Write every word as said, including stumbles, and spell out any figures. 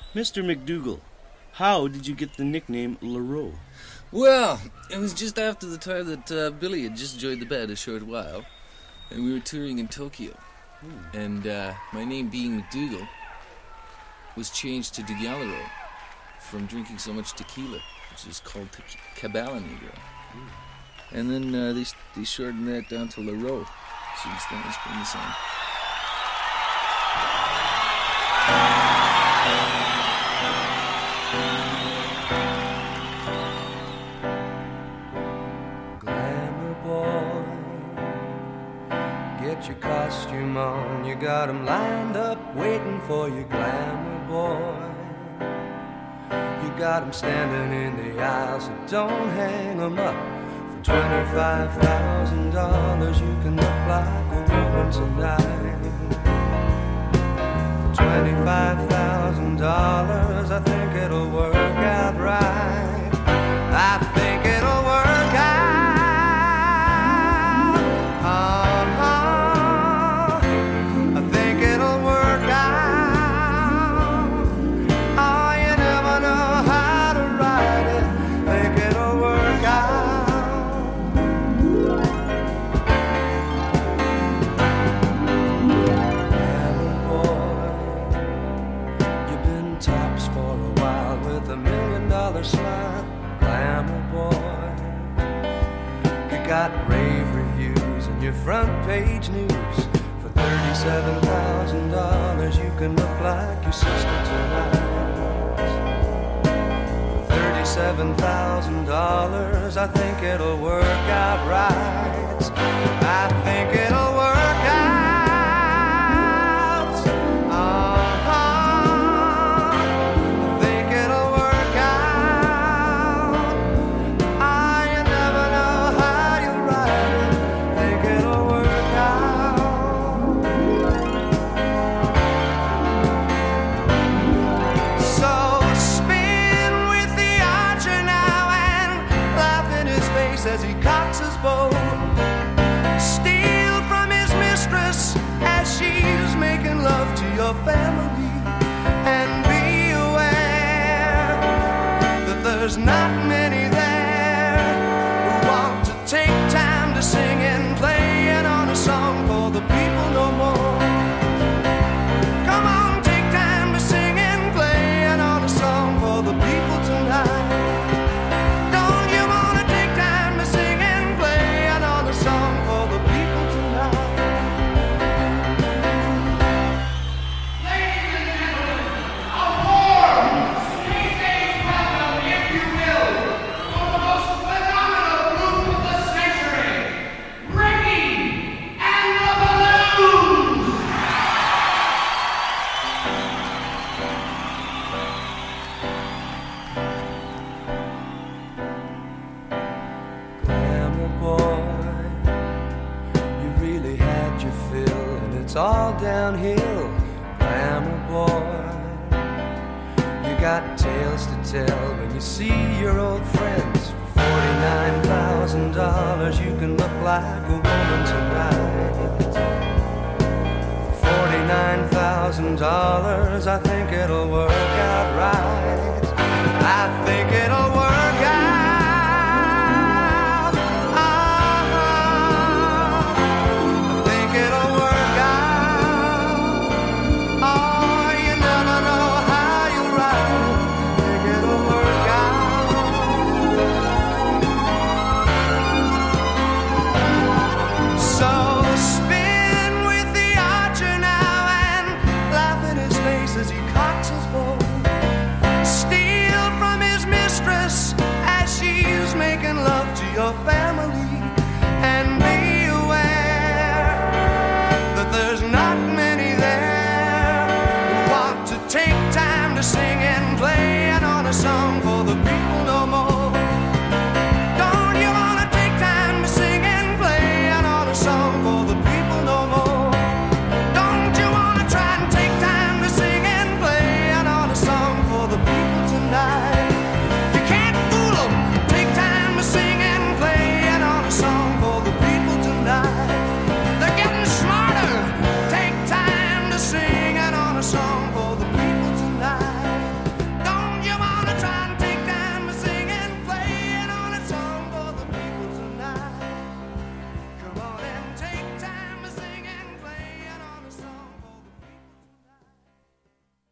Mister McDougal, how did you get the nickname LaRoe? Well, it was just after the time that uh, Billy had just joined the band a short while, and we were touring in Tokyo. Hmm. And uh, my name being McDougal was changed to DeGallero from drinking so much tequila, which is called te- Cabala Negro. Hmm. And then uh, they, they shortened that down to LaRoe. Since then it's been the same. Your costume on, you got 'em lined up waiting for you, glamour boy. You got 'em standing in the aisle, so don't hang 'em up. For twenty-five thousand dollars you can look like a woman tonight. For twenty-five thousand dollars I think it'll work out right. I think it'll work out. Smile, glamour boy. You got rave reviews and your front page news. For thirty-seven thousand dollars you can look like your sister tonight. For thirty-seven thousand dollars I think it'll work out right. I think it'll work out. As he cocks his bow, steal from his mistress as she's making love to your family, and be aware that there's not many there who want to take time to sing and playing on a song for the people no more. Come on, take time to sing and playing on a song for the people tonight. All downhill, glamour boy. You got tales to tell when you see your old friends. For forty-nine thousand dollars you can look like a woman tonight. For forty-nine thousand dollars I think